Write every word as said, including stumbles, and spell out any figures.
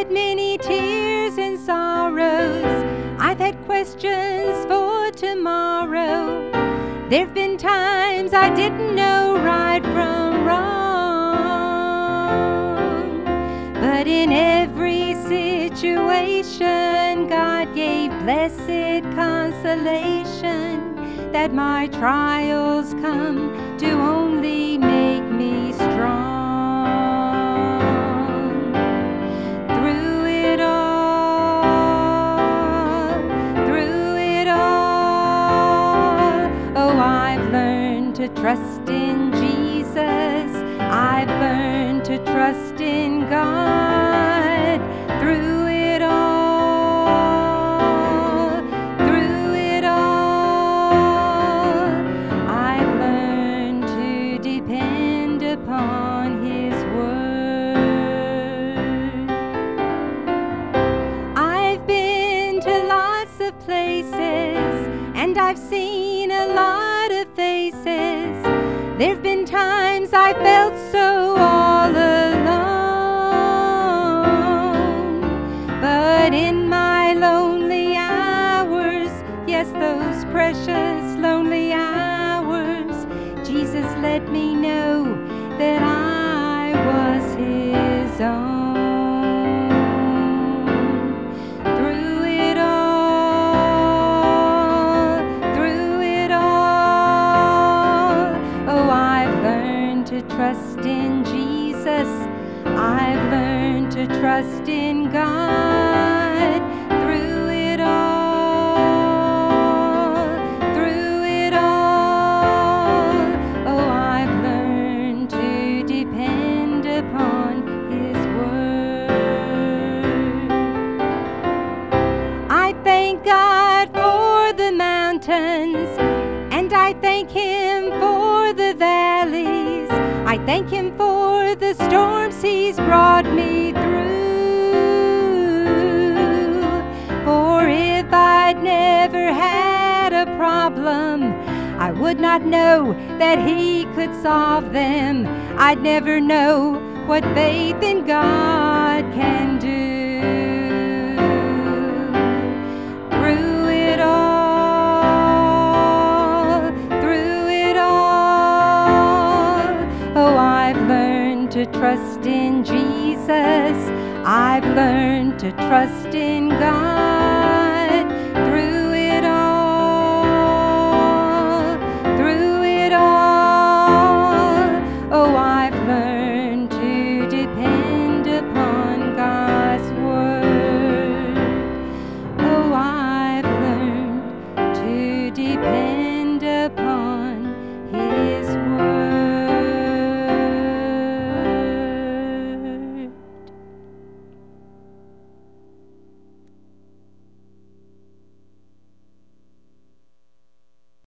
had many tears and sorrows. I've had questions for tomorrow. There've been times I didn't know right from wrong. But in every situation, God gave blessed consolation, that my trials come to only make me strong. Through it all, through it all, oh, I've learned to trust in Jesus. I've learned to trust in God. Through it all, through it all, I've learned to depend upon His word. I've been to lots of places, and I've seen a lot of faces. There've been times I felt so all alone. But in my lonely hours, yes, those precious lonely hours, Jesus let me know that I was His own. Through it all, through it all, oh, I've learned to trust in Jesus. I've learned to trust in God. Through it all, through it all, oh, I've learned to depend upon His word. I thank God for the mountains, and I thank Him for the valleys. I thank Him for the storms He's brought me through. For if I'd never had a problem, I would not know that He could solve them. I'd never know what faith in God can do. Through it all, through it all, oh, I've learned to trust in Jesus. I've learned to trust in God.